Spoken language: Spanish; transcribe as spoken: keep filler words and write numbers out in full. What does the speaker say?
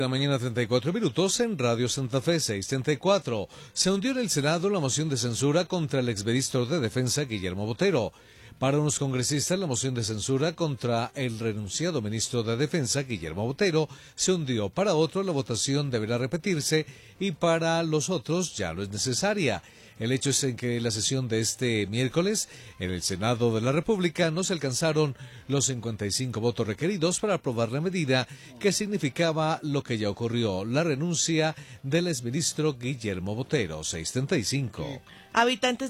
La mañana treinta y cuatro minutos en Radio Santa Fe seiscientos treinta y cuatro. Se hundió en el Senado la moción de censura contra el exministro de Defensa Guillermo Botero. Para unos congresistas, la moción de censura contra el renunciado ministro de Defensa Guillermo Botero se hundió. Para otros, la votación deberá repetirse y para los otros ya no es necesaria. El hecho es en que en la sesión de este miércoles en el Senado de la República no se alcanzaron los cincuenta y cinco votos requeridos para aprobar la medida que significaba lo que ya ocurrió, la renuncia del exministro Guillermo Botero. seiscientos treinta y cinco. Habitantes